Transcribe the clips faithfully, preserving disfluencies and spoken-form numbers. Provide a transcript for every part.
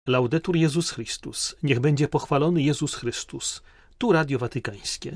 Laudetur Jezus Chrystus. Niech będzie pochwalony Jezus Chrystus. Tu Radio Watykańskie.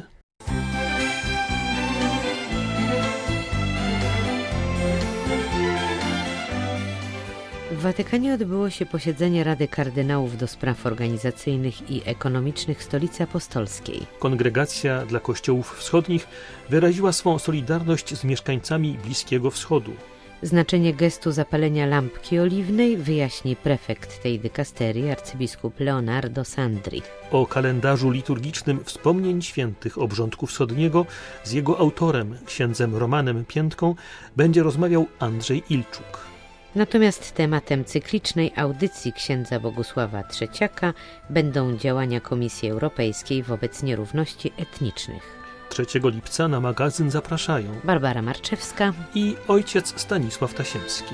W Watykanie odbyło się posiedzenie Rady Kardynałów do Spraw Organizacyjnych i Ekonomicznych Stolicy Apostolskiej. Kongregacja dla Kościołów Wschodnich wyraziła swą solidarność z mieszkańcami Bliskiego Wschodu. Znaczenie gestu zapalenia lampki oliwnej wyjaśni prefekt tej dykasterii, arcybiskup Leonardo Sandri. O kalendarzu liturgicznym wspomnień świętych obrządku wschodniego z jego autorem, księdzem Romanem Piętką, będzie rozmawiał Andrzej Ilczuk. Natomiast tematem cyklicznej audycji księdza Bogusława Trzeciaka będą działania Komisji Europejskiej wobec nierówności etnicznych. trzeciego lipca na magazyn zapraszają Barbara Marczewska i ojciec Stanisław Tasiemski.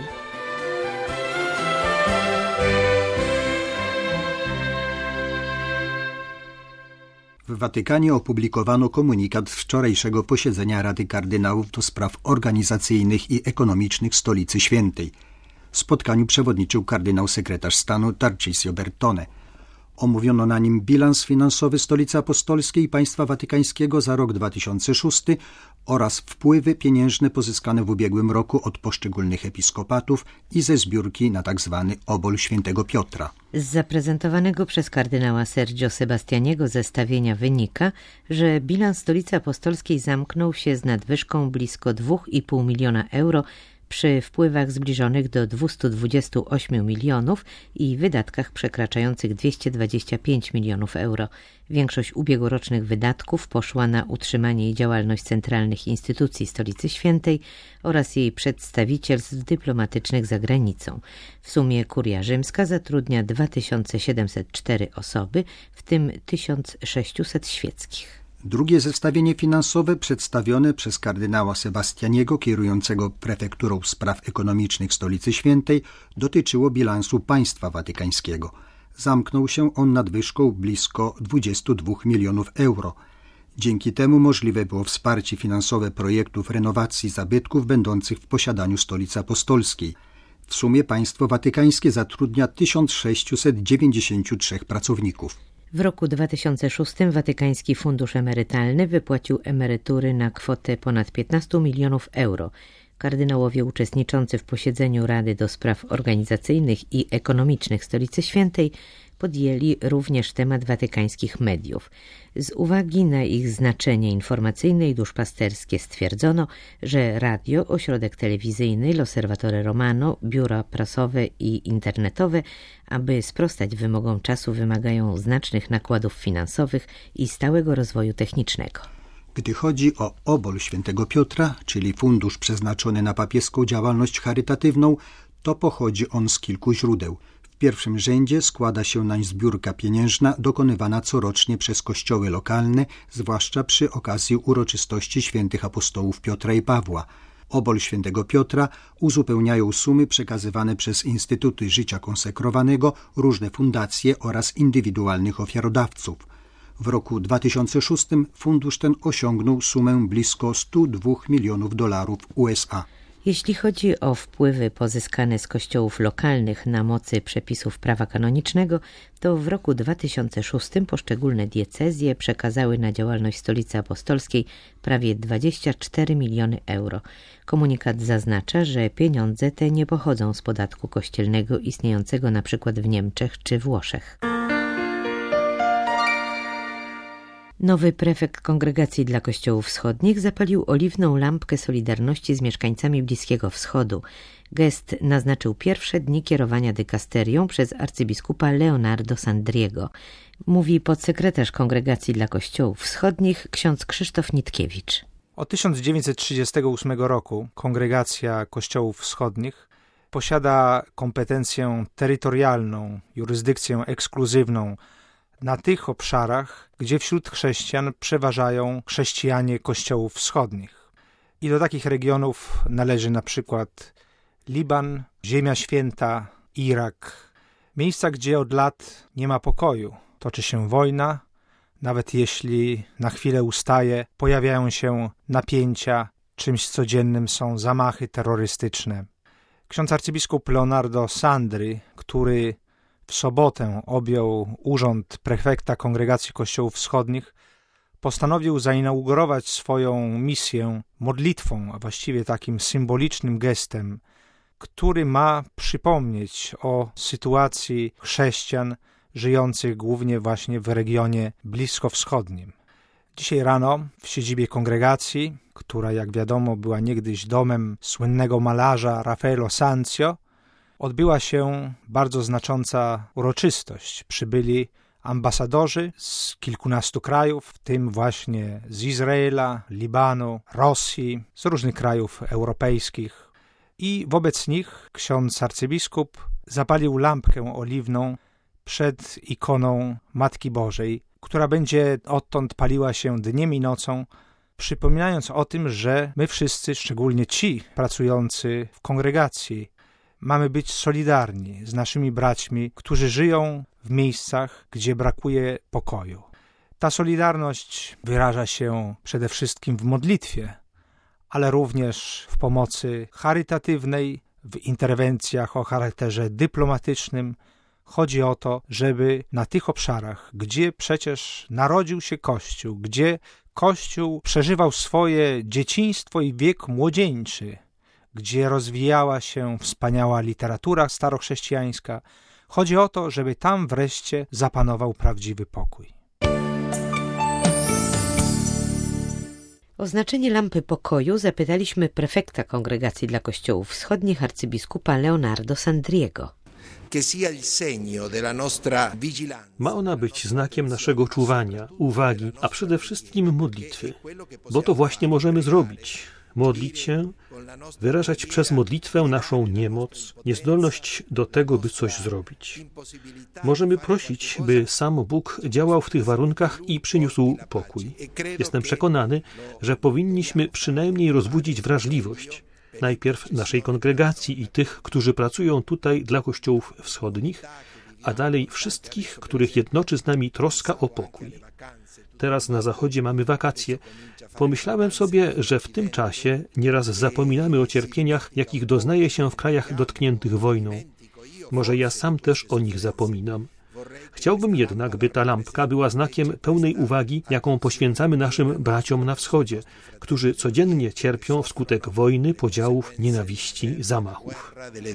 W Watykanie opublikowano komunikat z wczorajszego posiedzenia Rady Kardynałów do Spraw Organizacyjnych i Ekonomicznych Stolicy Świętej. Spotkaniu przewodniczył kardynał sekretarz stanu Tarcisio Bertone. Omówiono na nim bilans finansowy Stolicy Apostolskiej i Państwa Watykańskiego za rok dwa tysiące szósty oraz wpływy pieniężne pozyskane w ubiegłym roku od poszczególnych episkopatów i ze zbiórki na tzw. obol świętego Piotra. Z zaprezentowanego przez kardynała Sergio Sebastianiego zestawienia wynika, że bilans Stolicy Apostolskiej zamknął się z nadwyżką blisko dwa i pół miliona euro przy wpływach zbliżonych do dwieście dwadzieścia osiem milionów i wydatkach przekraczających dwieście dwadzieścia pięć milionów euro. Większość ubiegłorocznych wydatków poszła na utrzymanie i działalność centralnych instytucji Stolicy Świętej oraz jej przedstawicielstw dyplomatycznych za granicą. W sumie Kuria Rzymska zatrudnia dwa tysiące siedemset cztery osoby, w tym tysiąc sześćset świeckich. Drugie zestawienie finansowe przedstawione przez kardynała Sebastianiego, kierującego prefekturą spraw ekonomicznych Stolicy Świętej, dotyczyło bilansu państwa watykańskiego. Zamknął się on nadwyżką blisko dwadzieścia dwa milionów euro. Dzięki temu możliwe było wsparcie finansowe projektów renowacji zabytków będących w posiadaniu Stolicy Apostolskiej. W sumie państwo watykańskie zatrudnia tysiąc sześćset dziewięćdziesiąt trzy pracowników. W roku dwa tysiące szóstym Watykański Fundusz Emerytalny wypłacił emerytury na kwotę ponad piętnaście milionów euro. Kardynałowie uczestniczący w posiedzeniu Rady do Spraw Organizacyjnych i Ekonomicznych Stolicy Świętej podjęli również temat watykańskich mediów. Z uwagi na ich znaczenie informacyjne i duszpasterskie stwierdzono, że radio, ośrodek telewizyjny, L'Osservatore Romano, biura prasowe i internetowe, aby sprostać wymogom czasu, wymagają znacznych nakładów finansowych i stałego rozwoju technicznego. Gdy chodzi o obol świętego Piotra, czyli fundusz przeznaczony na papieską działalność charytatywną, to pochodzi on z kilku źródeł. W pierwszym rzędzie składa się nań zbiórka pieniężna dokonywana corocznie przez kościoły lokalne, zwłaszcza przy okazji uroczystości świętych apostołów Piotra i Pawła. Obol świętego Piotra uzupełniają sumy przekazywane przez Instytuty Życia Konsekrowanego, różne fundacje oraz indywidualnych ofiarodawców. W roku dwa tysiące szóstym fundusz ten osiągnął sumę blisko sto dwa milionów dolarów U S A. Jeśli chodzi o wpływy pozyskane z kościołów lokalnych na mocy przepisów prawa kanonicznego, to w roku dwa tysiące szóstym poszczególne diecezje przekazały na działalność Stolicy Apostolskiej prawie dwadzieścia cztery miliony euro. Komunikat zaznacza, że pieniądze te nie pochodzą z podatku kościelnego istniejącego na przykład w Niemczech czy Włoszech. Nowy prefekt Kongregacji dla Kościołów Wschodnich zapalił oliwną lampkę solidarności z mieszkańcami Bliskiego Wschodu. Gest naznaczył pierwsze dni kierowania dykasterią przez arcybiskupa Leonardo Sandriego. Mówi podsekretarz Kongregacji dla Kościołów Wschodnich ksiądz Krzysztof Nitkiewicz. Od tysiąc dziewięćset trzydziestego ósmego roku Kongregacja Kościołów Wschodnich posiada kompetencję terytorialną, jurysdykcję ekskluzywną na tych obszarach, gdzie wśród chrześcijan przeważają chrześcijanie kościołów wschodnich. I do takich regionów należy na przykład Liban, Ziemia Święta, Irak. Miejsca, gdzie od lat nie ma pokoju. Toczy się wojna, nawet jeśli na chwilę ustaje, pojawiają się napięcia, czymś codziennym są zamachy terrorystyczne. Ksiądz arcybiskup Leonardo Sandri, który w w sobotę objął urząd prefekta Kongregacji Kościołów Wschodnich, postanowił zainaugurować swoją misję modlitwą, a właściwie takim symbolicznym gestem, który ma przypomnieć o sytuacji chrześcijan żyjących głównie właśnie w regionie bliskowschodnim. Dzisiaj rano w siedzibie kongregacji, która jak wiadomo była niegdyś domem słynnego malarza Raffaello Sanzio, odbyła się bardzo znacząca uroczystość. Przybyli ambasadorzy z kilkunastu krajów, w tym właśnie z Izraela, Libanu, Rosji, z różnych krajów europejskich. I wobec nich ksiądz arcybiskup zapalił lampkę oliwną przed ikoną Matki Bożej, która będzie odtąd paliła się dniem i nocą, przypominając o tym, że my wszyscy, szczególnie ci pracujący w kongregacji, mamy być solidarni z naszymi braćmi, którzy żyją w miejscach, gdzie brakuje pokoju. Ta solidarność wyraża się przede wszystkim w modlitwie, ale również w pomocy charytatywnej, w interwencjach o charakterze dyplomatycznym. Chodzi o to, żeby na tych obszarach, gdzie przecież narodził się Kościół, gdzie Kościół przeżywał swoje dzieciństwo i wiek młodzieńczy, gdzie rozwijała się wspaniała literatura starochrześcijańska, chodzi o to, żeby tam wreszcie zapanował prawdziwy pokój. O znaczenie lampy pokoju zapytaliśmy prefekta Kongregacji dla Kościołów Wschodnich arcybiskupa Leonardo Sandriego. Ma ona być znakiem naszego czuwania, uwagi, a przede wszystkim modlitwy, bo to właśnie możemy zrobić. Modlić się, wyrażać przez modlitwę naszą niemoc, niezdolność do tego, by coś zrobić. Możemy prosić, by sam Bóg działał w tych warunkach i przyniósł pokój. Jestem przekonany, że powinniśmy przynajmniej rozbudzić wrażliwość, najpierw naszej kongregacji i tych, którzy pracują tutaj dla Kościołów Wschodnich, a dalej wszystkich, których jednoczy z nami troska o pokój. Teraz na zachodzie mamy wakacje. Pomyślałem sobie, że w tym czasie nieraz zapominamy o cierpieniach, jakich doznaje się w krajach dotkniętych wojną. Może ja sam też o nich zapominam. Chciałbym jednak, by ta lampka była znakiem pełnej uwagi, jaką poświęcamy naszym braciom na wschodzie, którzy codziennie cierpią wskutek wojny, podziałów, nienawiści, zamachów.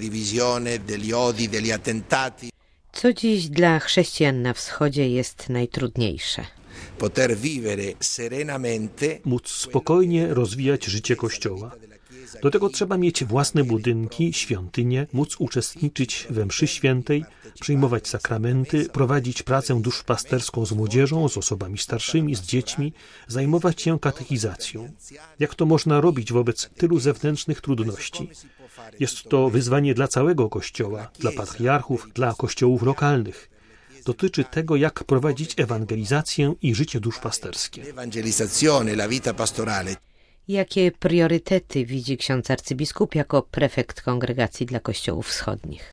Co dziś dla chrześcijan na wschodzie jest najtrudniejsze? Móc spokojnie rozwijać życie Kościoła. Do tego trzeba mieć własne budynki, świątynie, móc uczestniczyć we mszy świętej, przyjmować sakramenty, prowadzić pracę duszpasterską z młodzieżą, z osobami starszymi, z dziećmi, zajmować się katechizacją. Jak to można robić wobec tylu zewnętrznych trudności? Jest to wyzwanie dla całego Kościoła, dla patriarchów, dla kościołów lokalnych. Dotyczy tego, jak prowadzić ewangelizację i życie duszpasterskie. Jakie priorytety widzi ksiądz arcybiskup jako prefekt Kongregacji dla Kościołów Wschodnich?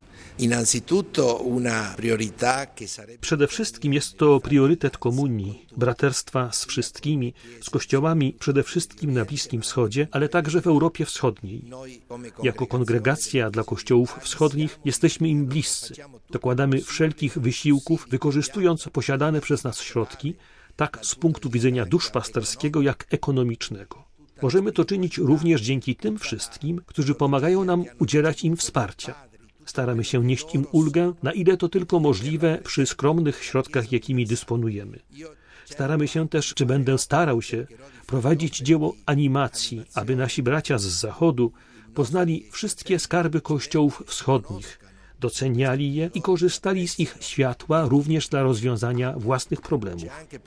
Przede wszystkim jest to priorytet komunii, braterstwa z wszystkimi, z kościołami przede wszystkim na Bliskim Wschodzie, ale także w Europie Wschodniej. Jako kongregacja dla Kościołów Wschodnich jesteśmy im bliscy. Dokładamy wszelkich wysiłków, wykorzystując posiadane przez nas środki, tak z punktu widzenia duszpasterskiego, jak ekonomicznego. Możemy to czynić również dzięki tym wszystkim, którzy pomagają nam udzielać im wsparcia. Staramy się nieść im ulgę, na ile to tylko możliwe przy skromnych środkach, jakimi dysponujemy. Staramy się też, czy będę starał się, prowadzić dzieło animacji, aby nasi bracia z Zachodu poznali wszystkie skarby kościołów wschodnich, doceniali je i korzystali z ich światła również dla rozwiązania własnych problemów.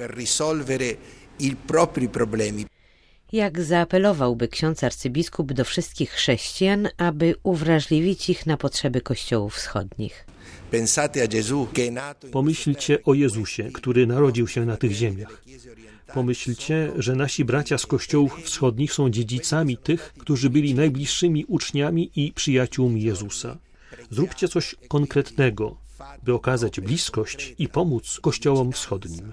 Jak zaapelowałby ksiądz arcybiskup do wszystkich chrześcijan, aby uwrażliwić ich na potrzeby kościołów wschodnich? Pomyślcie o Jezusie, który narodził się na tych ziemiach. Pomyślcie, że nasi bracia z kościołów wschodnich są dziedzicami tych, którzy byli najbliższymi uczniami i przyjaciółmi Jezusa. Zróbcie coś konkretnego, by okazać bliskość i pomóc kościołom wschodnim.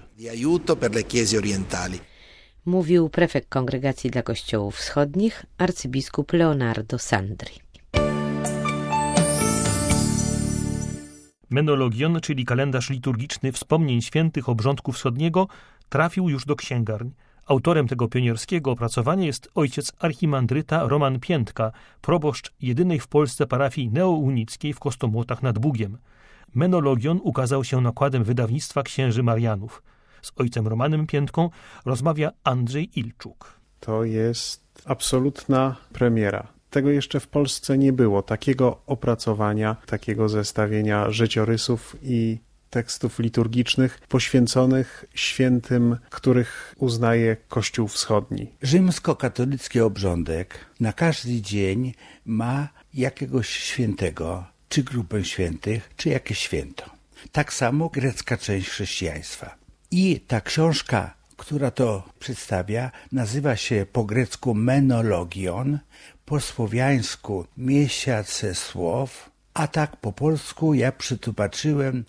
Mówił prefekt Kongregacji dla Kościołów Wschodnich, arcybiskup Leonardo Sandri. Menologion, czyli kalendarz liturgiczny wspomnień świętych obrządku wschodniego, trafił już do księgarni. Autorem tego pionierskiego opracowania jest ojciec archimandryta Roman Piętka, proboszcz jedynej w Polsce parafii neounickiej w Kostomłotach nad Bugiem. Menologion ukazał się nakładem wydawnictwa księży Marianów. Z ojcem Romanem Piętką rozmawia Andrzej Ilczuk. To jest absolutna premiera. Tego jeszcze w Polsce nie było. Takiego opracowania, takiego zestawienia życiorysów i tekstów liturgicznych poświęconych świętym, których uznaje Kościół Wschodni. Rzymskokatolicki obrządek na każdy dzień ma jakiegoś świętego, czy grupę świętych, czy jakieś święto. Tak samo grecka część chrześcijaństwa. I ta książka, która to przedstawia, nazywa się po grecku Menologion, po słowiańsku Miesiące Słów, a tak po polsku ja przytłumaczyłem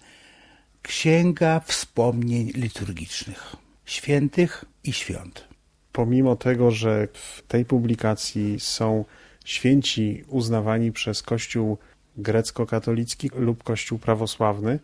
Księga Wspomnień Liturgicznych, Świętych i Świąt. Pomimo tego, że w tej publikacji są święci uznawani przez Kościół grecko-katolicki lub Kościół prawosławny,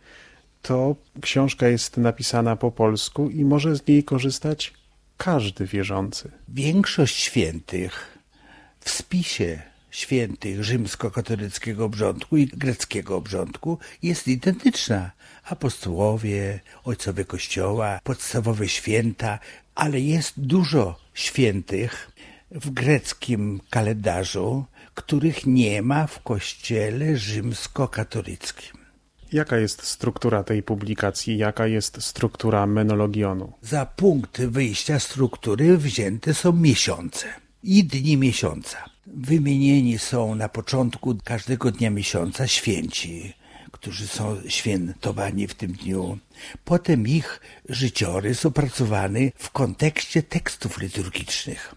to książka jest napisana po polsku i może z niej korzystać każdy wierzący. Większość świętych w spisie świętych rzymskokatolickiego obrządku i greckiego obrządku jest identyczna. Apostołowie, ojcowie Kościoła, podstawowe święta, ale jest dużo świętych w greckim kalendarzu, których nie ma w Kościele rzymskokatolickim. Jaka jest struktura tej publikacji? Jaka jest struktura Menologionu? Za punkt wyjścia struktury wzięte są miesiące i dni miesiąca. Wymienieni są na początku każdego dnia miesiąca święci, którzy są świętowani w tym dniu. Potem ich życiorys opracowany w kontekście tekstów liturgicznych.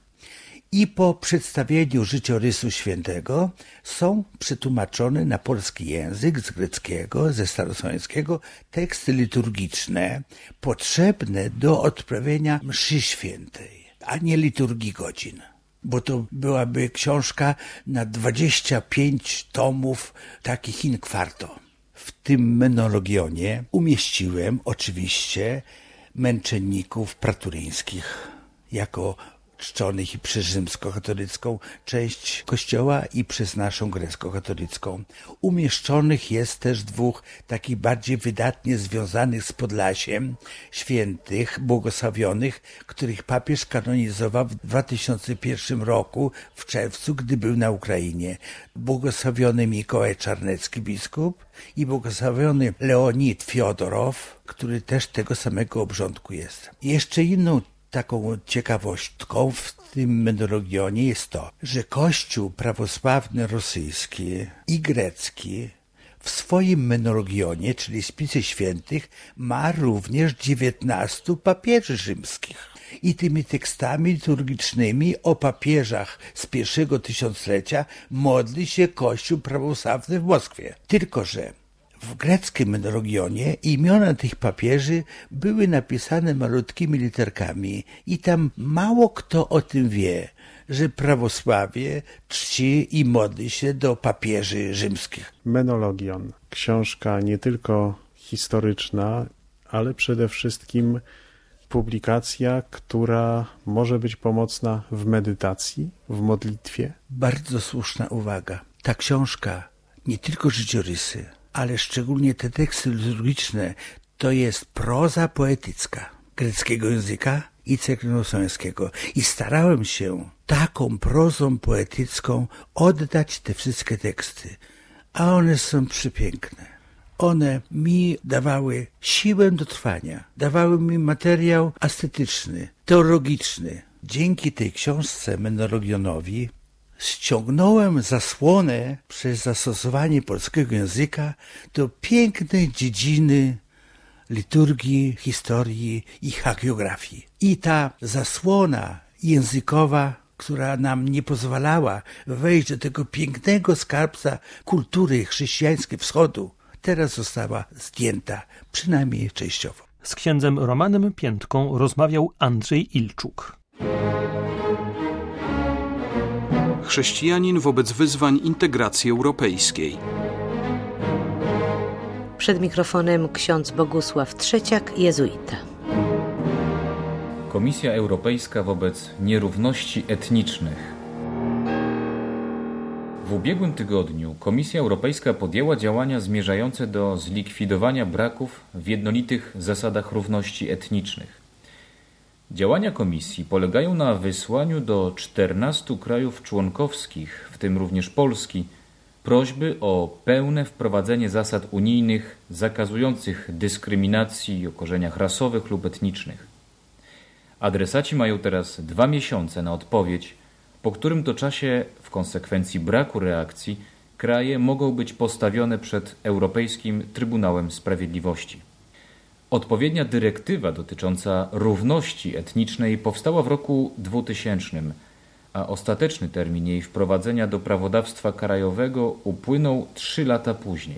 I po przedstawieniu życiorysu świętego są przetłumaczone na polski język z greckiego, ze starosłowiańskiego teksty liturgiczne potrzebne do odprawienia mszy świętej, a nie liturgii godzin. Bo to byłaby książka na dwadzieścia pięć tomów, takich in quarto. W tym Menologionie umieściłem oczywiście męczenników praturyńskich jako czczonych i przez rzymskokatolicką część Kościoła i przez naszą grecko-katolicką. Umieszczonych jest też dwóch takich bardziej wydatnie związanych z Podlasiem świętych, błogosławionych, których papież kanonizował w dwa tysiące pierwszym roku w czerwcu, gdy był na Ukrainie. Błogosławiony Mikołaj Czarnecki biskup i błogosławiony Leonid Fiodorow, który też tego samego obrządku jest. Jeszcze inną taką ciekawostką w tym Menologionie jest to, że Kościół prawosławny rosyjski i grecki w swoim Menologionie, czyli spisie świętych, ma również dziewiętnastu papieży rzymskich. I tymi tekstami liturgicznymi o papieżach z pierwszego tysiąclecia modli się Kościół prawosławny w Moskwie. Tylko że w greckim Menologionie imiona tych papieży były napisane malutkimi literkami i tam mało kto o tym wie, że prawosławie czci i modli się do papieży rzymskich. Menologion. Książka nie tylko historyczna, ale przede wszystkim publikacja, która może być pomocna w medytacji, w modlitwie. Bardzo słuszna uwaga. Ta książka, nie tylko życiorysy, ale szczególnie te teksty liturgiczne, to jest proza poetycka greckiego języka i cerkwiennosłowiańskiego. I starałem się taką prozą poetycką oddać te wszystkie teksty, a one są przepiękne. One mi dawały siłę do trwania, dawały mi materiał estetyczny, teologiczny. Dzięki tej książce Menologionowi ściągnąłem zasłonę przez zastosowanie polskiego języka do pięknej dziedziny liturgii, historii i hagiografii. I ta zasłona językowa, która nam nie pozwalała wejść do tego pięknego skarbca kultury chrześcijańskiej wschodu, teraz została zdjęta, przynajmniej częściowo. Z księdzem Romanem Piętką rozmawiał Andrzej Ilczuk. Chrześcijanin wobec wyzwań integracji europejskiej. Przed mikrofonem ksiądz Bogusław Trzeciak, jezuita. Komisja Europejska wobec nierówności etnicznych. W ubiegłym tygodniu Komisja Europejska podjęła działania zmierzające do zlikwidowania braków w jednolitych zasadach równości etnicznych. Działania Komisji polegają na wysłaniu do czternastu krajów członkowskich, w tym również Polski, prośby o pełne wprowadzenie zasad unijnych zakazujących dyskryminacji o korzeniach rasowych lub etnicznych. Adresaci mają teraz dwa miesiące na odpowiedź, po którym to czasie, w konsekwencji braku reakcji, kraje mogą być postawione przed Europejskim Trybunałem Sprawiedliwości. Odpowiednia dyrektywa dotycząca równości etnicznej powstała w roku dwutysięcznym, a ostateczny termin jej wprowadzenia do prawodawstwa krajowego upłynął trzy lata później.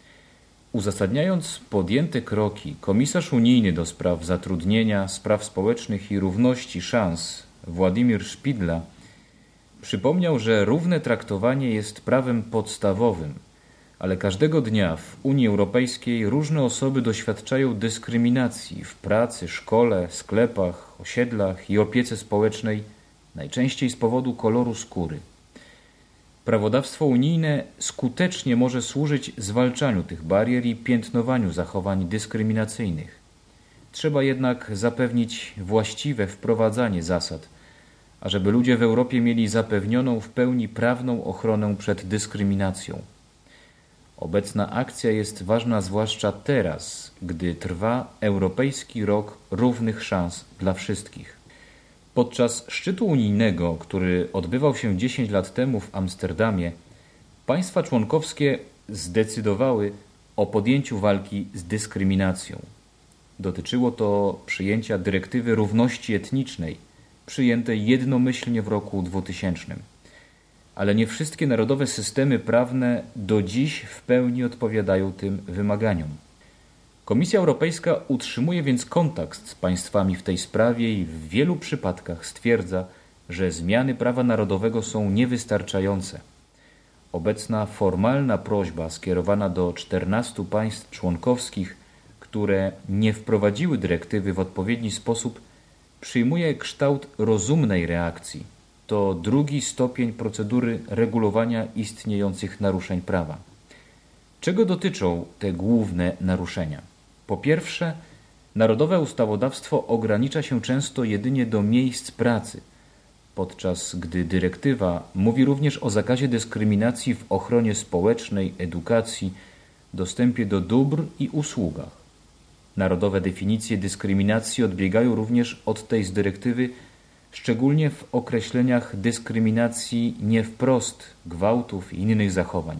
Uzasadniając podjęte kroki, komisarz unijny do spraw zatrudnienia, spraw społecznych i równości szans Władimir Szpidla przypomniał, że równe traktowanie jest prawem podstawowym, ale każdego dnia w Unii Europejskiej różne osoby doświadczają dyskryminacji w pracy, szkole, sklepach, osiedlach i opiece społecznej, najczęściej z powodu koloru skóry. Prawodawstwo unijne skutecznie może służyć zwalczaniu tych barier i piętnowaniu zachowań dyskryminacyjnych. Trzeba jednak zapewnić właściwe wprowadzanie zasad, ażeby ludzie w Europie mieli zapewnioną w pełni prawną ochronę przed dyskryminacją. Obecna akcja jest ważna zwłaszcza teraz, gdy trwa Europejski Rok Równych Szans dla Wszystkich. Podczas szczytu unijnego, który odbywał się dziesięć lat temu w Amsterdamie, państwa członkowskie zdecydowały o podjęciu walki z dyskryminacją. Dotyczyło to przyjęcia dyrektywy równości etnicznej, przyjętej jednomyślnie w roku dwutysięcznym. Ale nie wszystkie narodowe systemy prawne do dziś w pełni odpowiadają tym wymaganiom. Komisja Europejska utrzymuje więc kontakt z państwami w tej sprawie i w wielu przypadkach stwierdza, że zmiany prawa narodowego są niewystarczające. Obecna formalna prośba skierowana do czternastu państw członkowskich, które nie wprowadziły dyrektywy w odpowiedni sposób, przyjmuje kształt rozumnej reakcji. To drugi stopień procedury regulowania istniejących naruszeń prawa. Czego dotyczą te główne naruszenia? Po pierwsze, narodowe ustawodawstwo ogranicza się często jedynie do miejsc pracy, podczas gdy dyrektywa mówi również o zakazie dyskryminacji w ochronie społecznej, edukacji, dostępie do dóbr i usługach. Narodowe definicje dyskryminacji odbiegają również od tej z dyrektywy, szczególnie w określeniach dyskryminacji nie wprost, gwałtów i innych zachowań.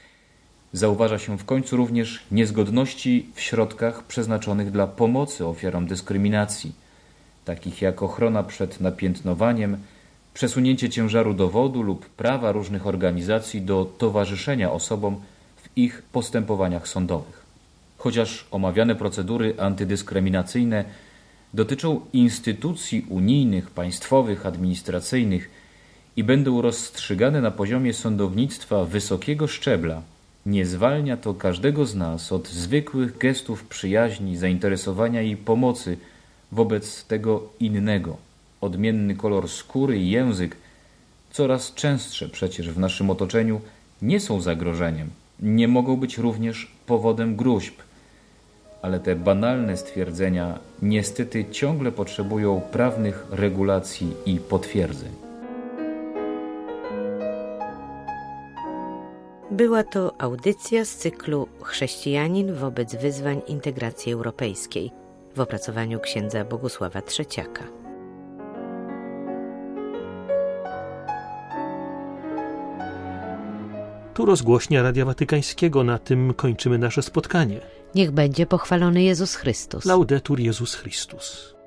Zauważa się w końcu również niezgodności w środkach przeznaczonych dla pomocy ofiarom dyskryminacji, takich jak ochrona przed napiętnowaniem, przesunięcie ciężaru dowodu lub prawa różnych organizacji do towarzyszenia osobom w ich postępowaniach sądowych. Chociaż omawiane procedury antydyskryminacyjne dotyczą instytucji unijnych, państwowych, administracyjnych i będą rozstrzygane na poziomie sądownictwa wysokiego szczebla, nie zwalnia to każdego z nas od zwykłych gestów przyjaźni, zainteresowania i pomocy wobec tego innego. Odmienny kolor skóry i język, coraz częstsze przecież w naszym otoczeniu, nie są zagrożeniem, nie mogą być również powodem gróźb. Ale te banalne stwierdzenia niestety ciągle potrzebują prawnych regulacji i potwierdzeń. Była to audycja z cyklu Chrześcijanin wobec wyzwań integracji europejskiej w opracowaniu księdza Bogusława Trzeciaka. Tu rozgłośnia Radia Watykańskiego. Na tym kończymy nasze spotkanie. Niech będzie pochwalony Jezus Chrystus. Laudetur Jezus Chrystus.